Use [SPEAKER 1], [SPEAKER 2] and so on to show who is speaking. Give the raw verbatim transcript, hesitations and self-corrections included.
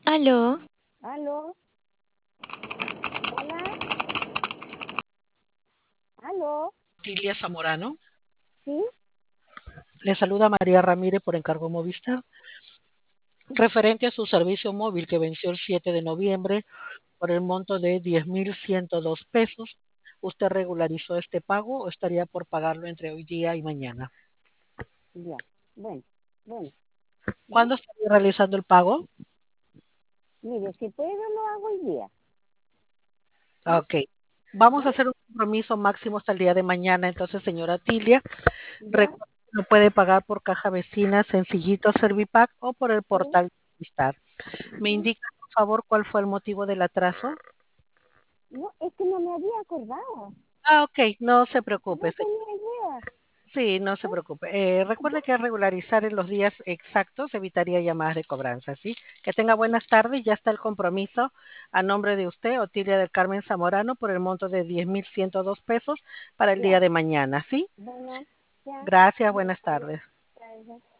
[SPEAKER 1] Aló,
[SPEAKER 2] ¿Aló? ¿Hola? ¿Aló?
[SPEAKER 3] Tilia Zamorano.
[SPEAKER 2] ¿Sí?
[SPEAKER 3] Le saluda María Ramírez por encargo Movistar. Referente a su servicio móvil que venció el siete de noviembre por el monto de diez mil ciento dos pesos, ¿usted regularizó este pago o estaría por pagarlo entre hoy día y mañana?
[SPEAKER 2] Ya. Bueno, bueno, ¿ya?
[SPEAKER 3] ¿Cuándo estaría realizando el pago?
[SPEAKER 2] Mire, si puedo lo hago hoy día. ¿Ya?
[SPEAKER 3] Ok. Vamos a
[SPEAKER 2] ¿Ya?
[SPEAKER 3] hacer un compromiso máximo hasta el día de mañana. Entonces, señora Tilia,
[SPEAKER 2] ¿Ya?
[SPEAKER 3] recuerde que lo puede pagar por caja vecina, sencillito, Servipack o por el
[SPEAKER 2] ¿Sí?
[SPEAKER 3] portal de Movistar. ¿Me
[SPEAKER 2] ¿Sí?
[SPEAKER 3] indica, por favor, cuál fue el motivo del atraso?
[SPEAKER 2] No, es que no me había acordado.
[SPEAKER 3] Ah, ok, no se preocupe.
[SPEAKER 2] No
[SPEAKER 3] se-
[SPEAKER 2] tenía idea.
[SPEAKER 3] Sí, no se
[SPEAKER 2] ¿Ya?
[SPEAKER 3] preocupe. Eh,
[SPEAKER 2] ¿Ya?
[SPEAKER 3] recuerde que al regularizar en los días exactos evitaría llamadas de cobranza, ¿sí? Que tenga buenas tardes. Ya está el compromiso a nombre de usted, Otilia del Carmen Zamorano, por el monto de diez mil ciento dos pesos para el día
[SPEAKER 2] Ya.
[SPEAKER 3] de mañana, ¿sí?
[SPEAKER 2] Bueno, ya.
[SPEAKER 3] Gracias,
[SPEAKER 2] Ya.
[SPEAKER 3] buenas tardes.
[SPEAKER 2] Ya, ya.